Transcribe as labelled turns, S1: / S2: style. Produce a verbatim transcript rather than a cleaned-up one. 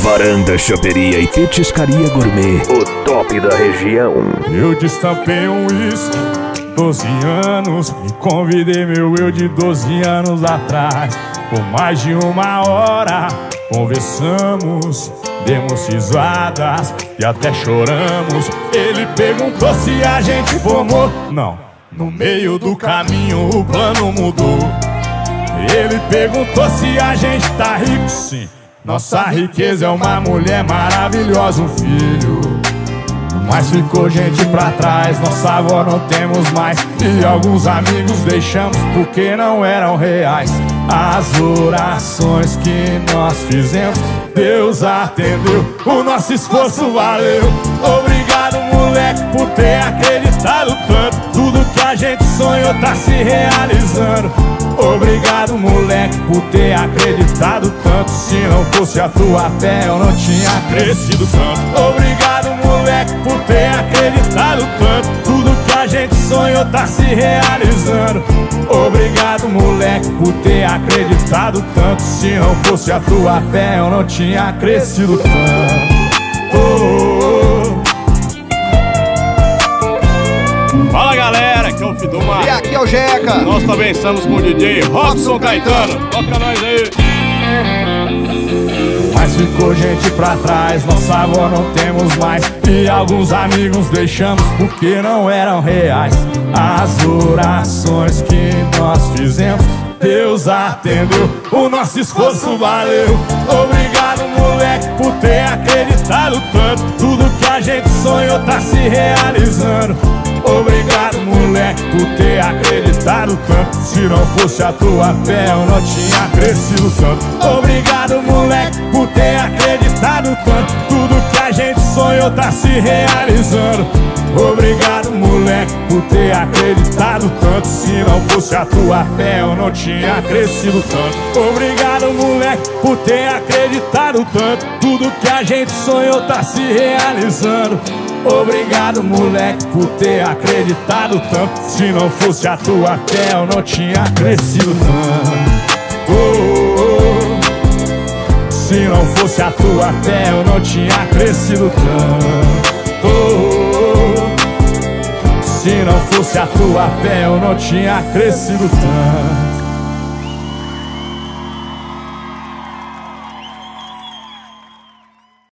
S1: Varanda, choperia e petiscaria gourmet, o top da região.
S2: Eu destampei um uísque, doze anos, e convidei meu eu de doze anos atrás. Por mais de uma hora conversamos, demos risadas e até choramos. Ele perguntou se a gente formou. Não, no meio do caminho o plano mudou. Ele perguntou se a gente tá rico. Sim, nossa riqueza é uma mulher maravilhosa, um filho. Mas ficou gente pra trás, nossa avó não temos mais, e alguns amigos deixamos porque não eram reais. As orações que nós fizemos, Deus atendeu, o nosso esforço valeu. Obrigado, moleque, por ter acreditado tanto. Tudo que a gente sonhou tá se realizando. Obrigado, moleque, por ter acreditado tanto. Se não fosse a tua fé, eu não tinha crescido tanto. Obrigado, moleque, por ter acreditado tanto. Tudo que a gente sonhou tá se realizando. Obrigado, moleque, por ter acreditado tanto. Se não fosse a tua fé, eu não tinha crescido tanto. Oh, oh.
S3: Fala, galera, aqui é o Fiduma.
S4: E aqui é o Jeca.
S3: Nós também estamos com o D J Robson Caetano. Toca nós aí.
S2: Mas ficou gente pra trás, nossa avó não temos mais, e alguns amigos deixamos porque não eram reais. As orações que nós fizemos, Deus atendeu, o nosso esforço valeu. Obrigado, moleque, por ter acreditado tanto. Tudo que a gente sonhou tá se realizando. Obrigado, moleque, por ter acreditado tanto. Se não fosse a tua fé, eu não tinha crescido tanto. Obrigado, moleque, por ter acreditado tanto. Tudo que a gente sonhou tá se realizando. Obrigado, moleque, por ter acreditado tanto. Se não fosse a tua fé, eu não tinha crescido tanto. Obrigado, moleque, por ter acreditado tanto. Tudo que a gente sonhou tá se realizando. Obrigado, moleque, por ter acreditado tanto. Se não fosse a tua fé, eu não tinha crescido tanto. Oh, oh. Se não fosse a tua fé, eu não tinha crescido tanto. Oh, oh. Se não fosse a tua fé, eu não tinha crescido tanto.